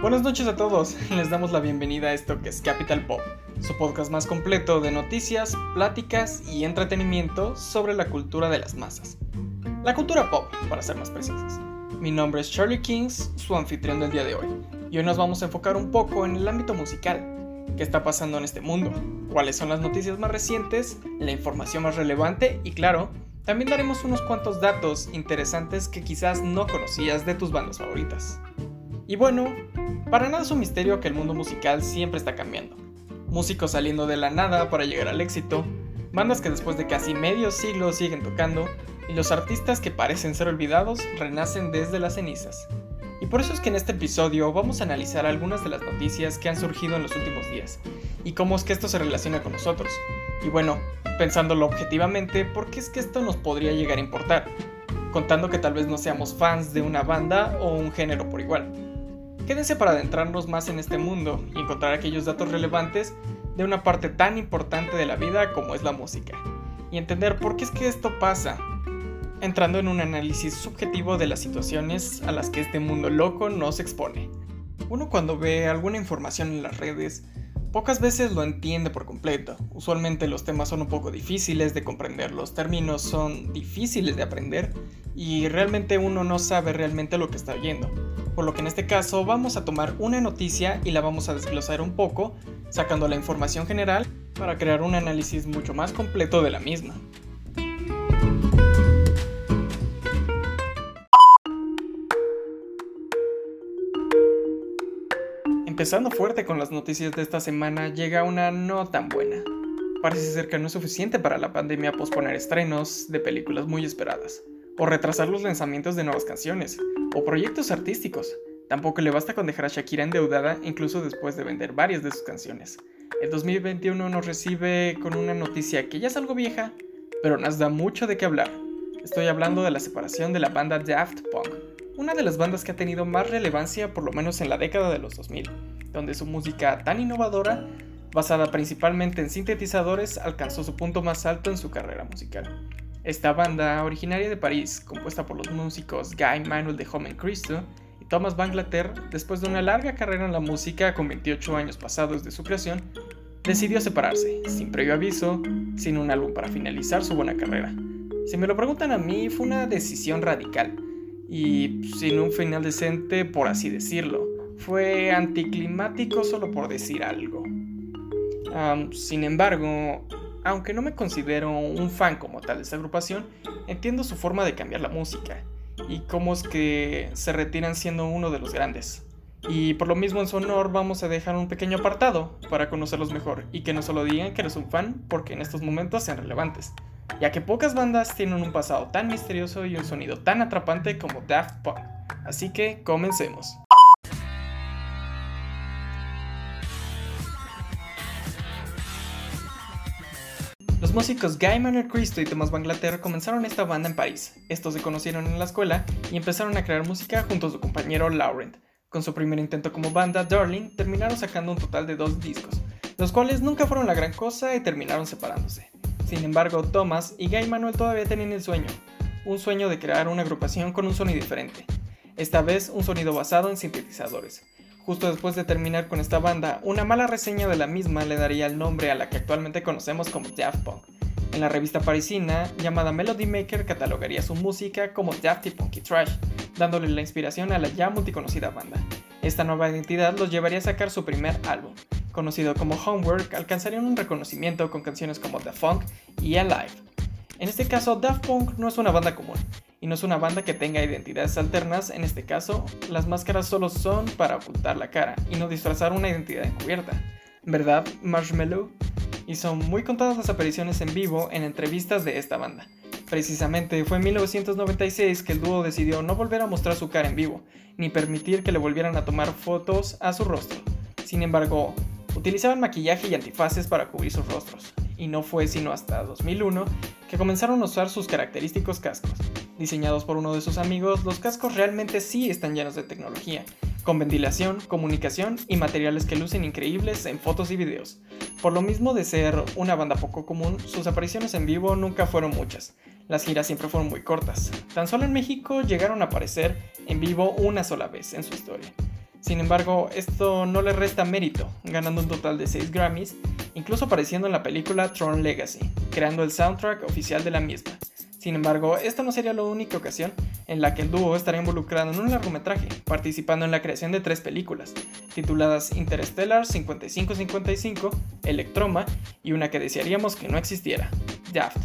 Buenas noches a todos, les damos la bienvenida a esto que es Capital Pop, su podcast más completo de noticias, pláticas y entretenimiento sobre la cultura de las masas. La cultura pop, para ser más precisos. Mi nombre es Charlie Kings, su anfitrión del día de hoy, y hoy nos vamos a enfocar un poco en el ámbito musical. ¿Qué está pasando en este mundo? ¿Cuáles son las noticias más recientes? ¿La información más relevante? Y claro, también daremos unos cuantos datos interesantes que quizás no conocías de tus bandas favoritas. Y bueno, para nada es un misterio que el mundo musical siempre está cambiando. Músicos saliendo de la nada para llegar al éxito, bandas que después de casi medio siglo siguen tocando, y los artistas que parecen ser olvidados renacen desde las cenizas. Y por eso es que en este episodio vamos a analizar algunas de las noticias que han surgido en los últimos días, y cómo es que esto se relaciona con nosotros. Y bueno, pensándolo objetivamente, ¿por qué es que esto nos podría llegar a importar? Contando que tal vez no seamos fans de una banda o un género por igual. Quédense para adentrarnos más en este mundo y encontrar aquellos datos relevantes de una parte tan importante de la vida como es la música, y entender por qué es que esto pasa, entrando en un análisis subjetivo de las situaciones a las que este mundo loco nos expone. Uno cuando ve alguna información en las redes, pocas veces lo entiende por completo. Usualmente los temas son un poco difíciles de comprender, los términos son difíciles de aprender y realmente uno no sabe realmente lo que está oyendo. Por lo que en este caso vamos a tomar una noticia y la vamos a desglosar un poco, sacando la información general para crear un análisis mucho más completo de la misma. Empezando fuerte con las noticias de esta semana, llega una no tan buena. Parece ser que no es suficiente para la pandemia posponer estrenos de películas muy esperadas, o retrasar los lanzamientos de nuevas canciones, o proyectos artísticos. Tampoco le basta con dejar a Shakira endeudada incluso después de vender varias de sus canciones. El 2021 nos recibe con una noticia que ya es algo vieja, pero nos da mucho de qué hablar. Estoy hablando de la separación de la banda Daft Punk, una de las bandas que ha tenido más relevancia por lo menos en la década de los 2000, donde su música tan innovadora, basada principalmente en sintetizadores, alcanzó su punto más alto en su carrera musical. Esta banda, originaria de París, compuesta por los músicos Guy Manuel de Jomencristo y Thomas Bangalter, después de una larga carrera en la música con 28 años pasados de su creación, decidió separarse, sin previo aviso, sin un álbum para finalizar su buena carrera. Si me lo preguntan a mí, fue una decisión radical, y sin un final decente, por así decirlo. Fue anticlimático solo por decir algo. Sin embargo, aunque no me considero un fan como tal de esta agrupación, entiendo su forma de cambiar la música y cómo es que se retiran siendo uno de los grandes. Y por lo mismo en su honor vamos a dejar un pequeño apartado para conocerlos mejor y que no solo digan que eres un fan porque en estos momentos sean relevantes, ya que pocas bandas tienen un pasado tan misterioso y un sonido tan atrapante como Daft Punk. Así que comencemos. Los músicos Guy Manuel Cristo y Thomas Bangalter comenzaron esta banda en París. Estos se conocieron en la escuela y empezaron a crear música junto a su compañero Laurent. Con su primer intento como banda, Darling, terminaron sacando un total de 2 discos, los cuales nunca fueron la gran cosa y terminaron separándose. Sin embargo, Thomas y Guy Manuel todavía tenían un sueño de crear una agrupación con un sonido diferente, esta vez un sonido basado en sintetizadores. Justo después de terminar con esta banda, una mala reseña de la misma le daría el nombre a la que actualmente conocemos como Daft Punk. En la revista parisina llamada Melody Maker catalogaría su música como Dafty Punky Trash, dándole la inspiración a la ya multiconocida banda. Esta nueva identidad los llevaría a sacar su primer álbum, conocido como Homework. Alcanzarían un reconocimiento con canciones como The Funk y Alive. En este caso, Daft Punk no es una banda común, y no es una banda que tenga identidades alternas. En este caso, las máscaras solo son para ocultar la cara y no disfrazar una identidad encubierta. ¿Verdad, Marshmello? Y son muy contadas las apariciones en vivo en entrevistas de esta banda. Precisamente fue en 1996 que el dúo decidió no volver a mostrar su cara en vivo, ni permitir que le volvieran a tomar fotos a su rostro. Sin embargo, utilizaban maquillaje y antifaces para cubrir sus rostros, y no fue sino hasta 2001 que comenzaron a usar sus característicos cascos. Diseñados por uno de sus amigos, los cascos realmente sí están llenos de tecnología, con ventilación, comunicación y materiales que lucen increíbles en fotos y videos. Por lo mismo de ser una banda poco común, sus apariciones en vivo nunca fueron muchas. Las giras siempre fueron muy cortas. Tan solo en México llegaron a aparecer en vivo una sola vez en su historia. Sin embargo, esto no le resta mérito, ganando un total de 6 Grammys, incluso apareciendo en la película Tron Legacy, creando el soundtrack oficial de la misma. Sin embargo, esta no sería la única ocasión en la que el dúo estaría involucrado en un largometraje, participando en la creación de 3 películas, tituladas Interstellar 5555, Electroma y una que desearíamos que no existiera, Daft.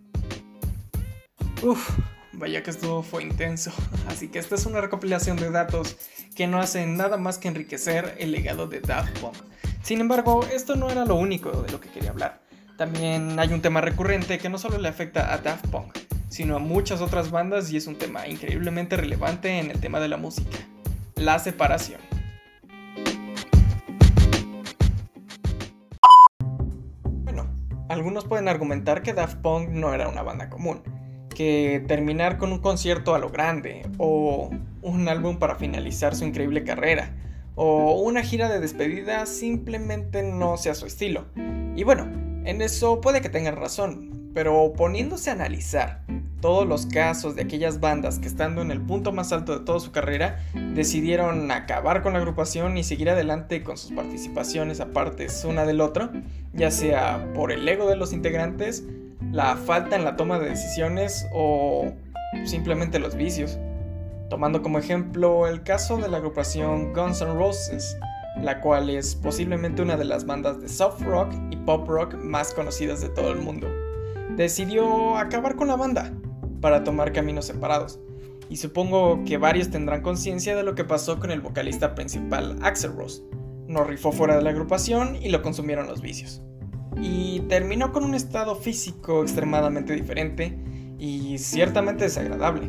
Vaya que esto fue intenso, así que esta es una recopilación de datos que no hacen nada más que enriquecer el legado de Daft Punk. Sin embargo, esto no era lo único de lo que quería hablar. También hay un tema recurrente que no solo le afecta a Daft Punk, sino a muchas otras bandas y es un tema increíblemente relevante en el tema de la música: la separación. Bueno, algunos pueden argumentar que Daft Punk no era una banda común, que terminar con un concierto a lo grande, o un álbum para finalizar su increíble carrera, o una gira de despedida simplemente no sea su estilo. Y bueno, en eso puede que tengan razón, pero poniéndose a analizar todos los casos de aquellas bandas que estando en el punto más alto de toda su carrera decidieron acabar con la agrupación y seguir adelante con sus participaciones apartes una del otro, ya sea por el ego de los integrantes, la falta en la toma de decisiones o simplemente los vicios. Tomando como ejemplo el caso de la agrupación Guns N' Roses, la cual es posiblemente una de las bandas de soft rock y pop rock más conocidas de todo el mundo. Decidió acabar con la banda para tomar caminos separados, y supongo que varios tendrán conciencia de lo que pasó con el vocalista principal Axl Rose. No rifó fuera de la agrupación y lo consumieron los vicios, y terminó con un estado físico extremadamente diferente y ciertamente desagradable,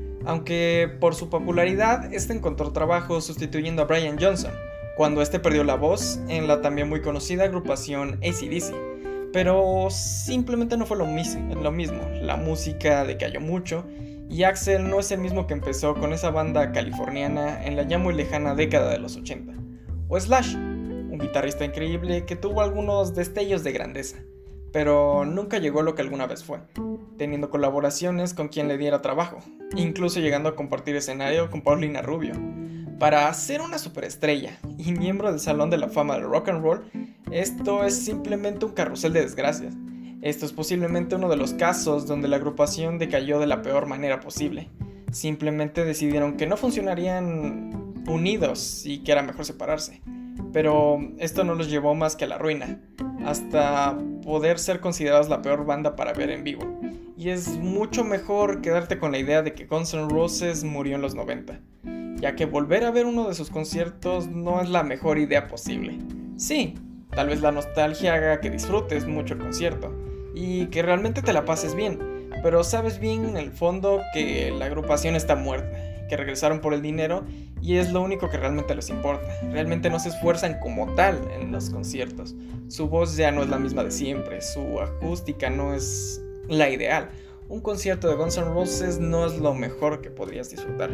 aunque por su popularidad este encontró trabajo sustituyendo a Brian Johnson cuando este perdió la voz en la también muy conocida agrupación AC/DC. Pero simplemente no fue lo mismo, la música decayó mucho y Axl no es el mismo que empezó con esa banda californiana en la ya muy lejana década de los 80, o Slash, un guitarrista increíble que tuvo algunos destellos de grandeza, pero nunca llegó a lo que alguna vez fue, teniendo colaboraciones con quien le diera trabajo, incluso llegando a compartir escenario con Paulina Rubio. Para ser una superestrella y miembro del Salón de la Fama del Rock and Roll, esto es simplemente un carrusel de desgracias. Esto es posiblemente uno de los casos donde la agrupación decayó de la peor manera posible. Simplemente decidieron que no funcionarían unidos y que era mejor separarse. Pero esto no los llevó más que a la ruina, hasta poder ser considerados la peor banda para ver en vivo. Y es mucho mejor quedarte con la idea de que Guns N' Roses murió en los 90, ya que volver a ver uno de sus conciertos no es la mejor idea posible. Sí, tal vez la nostalgia haga que disfrutes mucho el concierto y que realmente te la pases bien, pero sabes bien en el fondo que la agrupación está muerta, que regresaron por el dinero y es lo único que realmente les importa. Realmente no se esfuerzan como tal en los conciertos. Su voz ya no es la misma de siempre, su acústica no es la ideal. Un concierto de Guns N' Roses no es lo mejor que podrías disfrutar.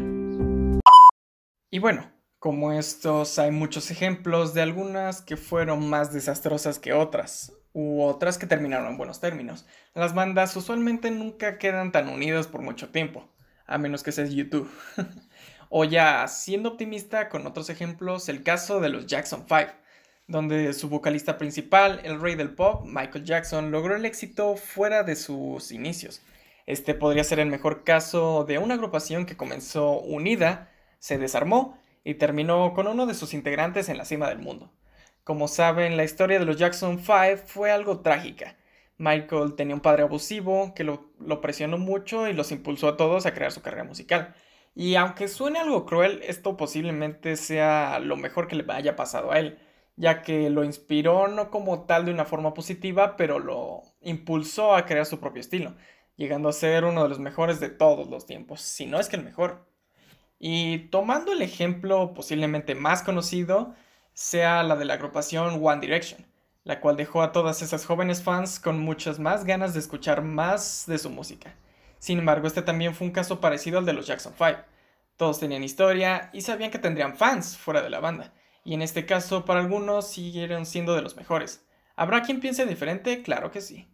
Y bueno, como estos hay muchos ejemplos de algunas que fueron más desastrosas que otras, u otras que terminaron en buenos términos. Las bandas usualmente nunca quedan tan unidas por mucho tiempo, a menos que seas YouTube. O ya, siendo optimista con otros ejemplos, el caso de los Jackson 5, donde su vocalista principal, el rey del pop, Michael Jackson, logró el éxito fuera de sus inicios. Este podría ser el mejor caso de una agrupación que comenzó unida, se desarmó y terminó con uno de sus integrantes en la cima del mundo. Como saben, la historia de los Jackson 5 fue algo trágica. Michael tenía un padre abusivo que lo presionó mucho y los impulsó a todos a crear su carrera musical. Y aunque suene algo cruel, esto posiblemente sea lo mejor que le haya pasado a él, ya que lo inspiró no como tal de una forma positiva, pero lo impulsó a crear su propio estilo, llegando a ser uno de los mejores de todos los tiempos, si no es que el mejor. Y tomando el ejemplo posiblemente más conocido, sea la de la agrupación One Direction, la cual dejó a todas esas jóvenes fans con muchas más ganas de escuchar más de su música. Sin embargo, este también fue un caso parecido al de los Jackson 5. Todos tenían historia y sabían que tendrían fans fuera de la banda, y en este caso para algunos siguieron siendo de los mejores. ¿Habrá quien piense diferente? Claro que sí.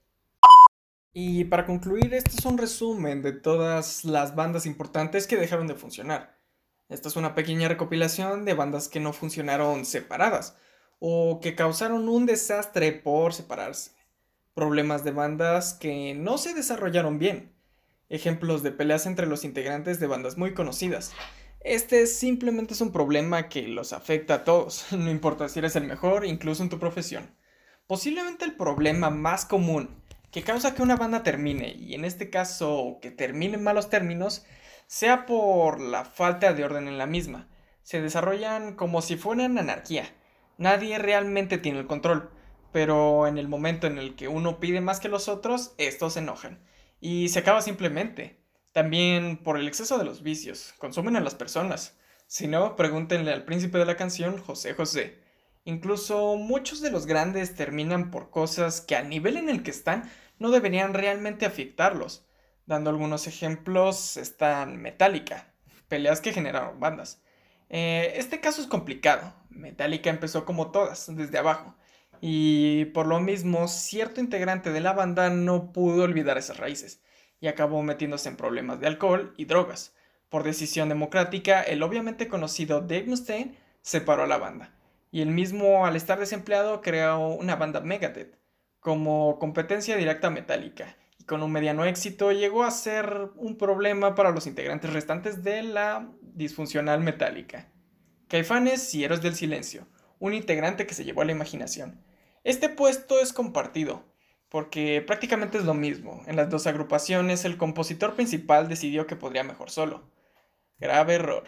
Y para concluir, este es un resumen de todas las bandas importantes que dejaron de funcionar. Esta es una pequeña recopilación de bandas que no funcionaron separadas o que causaron un desastre por separarse. Problemas de bandas que no se desarrollaron bien. Ejemplos de peleas entre los integrantes de bandas muy conocidas. Este simplemente es un problema que los afecta a todos, no importa si eres el mejor, incluso en tu profesión. Posiblemente el problema más común que causa que una banda termine, y en este caso que termine en malos términos, sea por la falta de orden en la misma. Se desarrollan como si fueran anarquía. Nadie realmente tiene el control, pero en el momento en el que uno pide más que los otros, estos se enojan. Y se acaba simplemente. También por el exceso de los vicios, consumen a las personas. Si no, pregúntenle al príncipe de la canción, José José. Incluso muchos de los grandes terminan por cosas que al nivel en el que están no deberían realmente afectarlos. Dando algunos ejemplos, están Metallica, peleas que generaron bandas. Este caso es complicado. Metallica empezó como todas, desde abajo. Y por lo mismo, cierto integrante de la banda no pudo olvidar esas raíces y acabó metiéndose en problemas de alcohol y drogas. Por decisión democrática, el obviamente conocido Dave Mustaine separó a la banda, y él mismo, al estar desempleado, creó una banda Megadeth, como competencia directa a Metallica, y con un mediano éxito llegó a ser un problema para los integrantes restantes de la disfuncional Metallica. Caifanes y Héroes del Silencio, un integrante que se llevó a la imaginación. Este puesto es compartido, porque prácticamente es lo mismo. En las dos agrupaciones el compositor principal decidió que podría mejor solo. Grave error.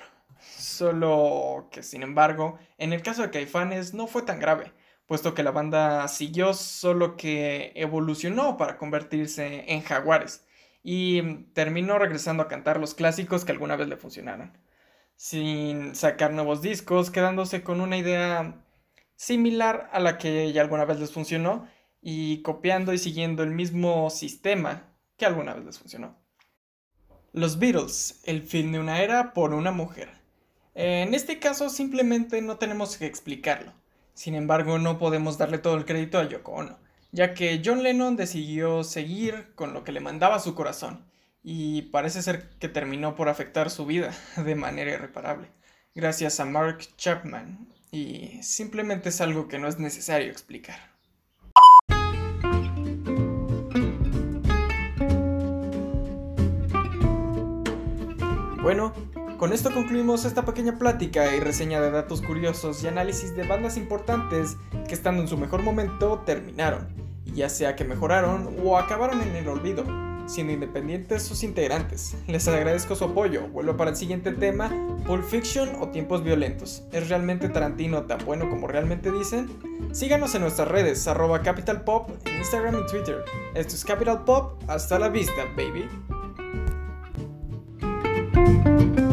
Solo que, sin embargo, en el caso de Caifanes no fue tan grave, puesto que la banda siguió, solo que evolucionó para convertirse en Jaguares, y terminó regresando a cantar los clásicos que alguna vez le funcionaron, sin sacar nuevos discos, quedándose con una idea similar a la que ya alguna vez les funcionó, y copiando y siguiendo el mismo sistema que alguna vez les funcionó. Los Beatles, el fin de una era por una mujer. En este caso simplemente no tenemos que explicarlo. Sin embargo, no podemos darle todo el crédito a Yoko Ono, ya que John Lennon decidió seguir con lo que le mandaba su corazón, y parece ser que terminó por afectar su vida de manera irreparable, gracias a Mark Chapman, y simplemente es algo que no es necesario explicar. Bueno, con esto concluimos esta pequeña plática y reseña de datos curiosos y análisis de bandas importantes que, estando en su mejor momento, terminaron, y ya sea que mejoraron o acabaron en el olvido, siendo independientes sus integrantes. Les agradezco su apoyo. Vuelvo para el siguiente tema: Pulp Fiction o Tiempos Violentos. ¿Es realmente Tarantino tan bueno como realmente dicen? Síganos en nuestras redes, @CapitalPop en Instagram y Twitter. Esto es Capital Pop, hasta la vista, baby.